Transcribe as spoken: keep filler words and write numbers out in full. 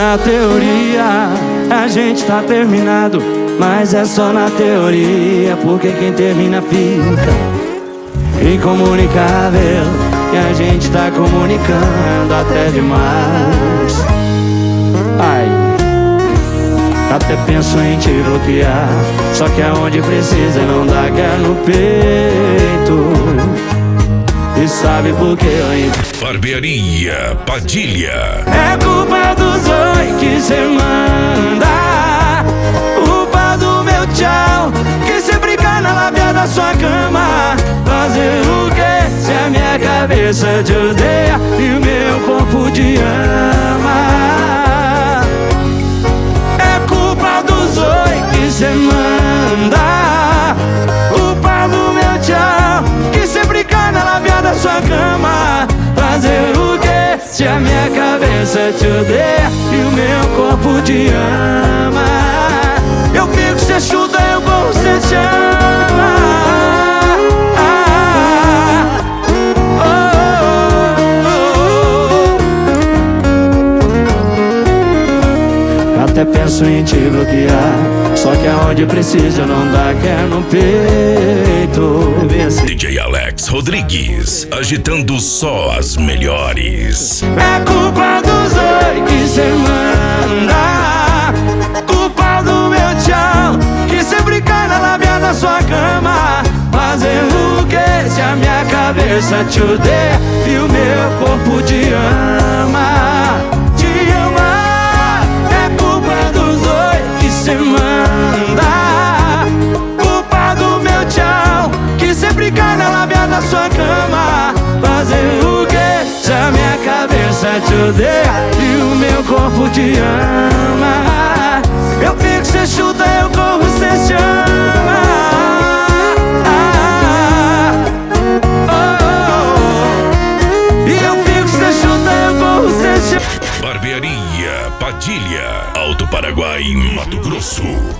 na teoria, a gente tá terminado, mas é só na teoria, porque quem termina fica incomunicável. E a gente tá comunicando até demais. Ai, até penso em te bloquear, só que aonde precisa não dá guerra no peito. E sabe por que eu ainda... Barbearia Padilha. É culpa dos oi que cê manda, culpa do meu tchau que sempre cai na lábia da sua cama. Fazer o quê se a minha cabeça te odeia e o meu corpo te ama? É culpa dos oi que cê manda, culpa do meu tchau que sempre cai na lábia da sua cama. Fazer o quê se a minha cabeça te odeia e o meu corpo te ama? Eu fico, cê chuta, eu corro, cê chama. Ah, oh, oh, oh. Até penso em te bloquear, só que aonde precisa não dá quer no peito. D J Alex Rodrigues, agitando só as melhores. É culpa dos oi que cê manda, culpa do meu tchau que sempre cai na lábia da sua cama. Fazer o quê se a minha cabeça te odeia e o meu corpo te ama? Te ama. É culpa dos oi que cê manda, culpa do meu tchau que sempre cai na lábia da sua cama. Fazer o quê se a minha cabeça te odeia e o meu corpo te ama? Eu fico, cê chuta, eu corro, cê chama. Ah, oh, oh. E eu fico, cê chuta, eu corro, cê chama. Barbearia Padilha, Alto Paraguai, Mato Grosso.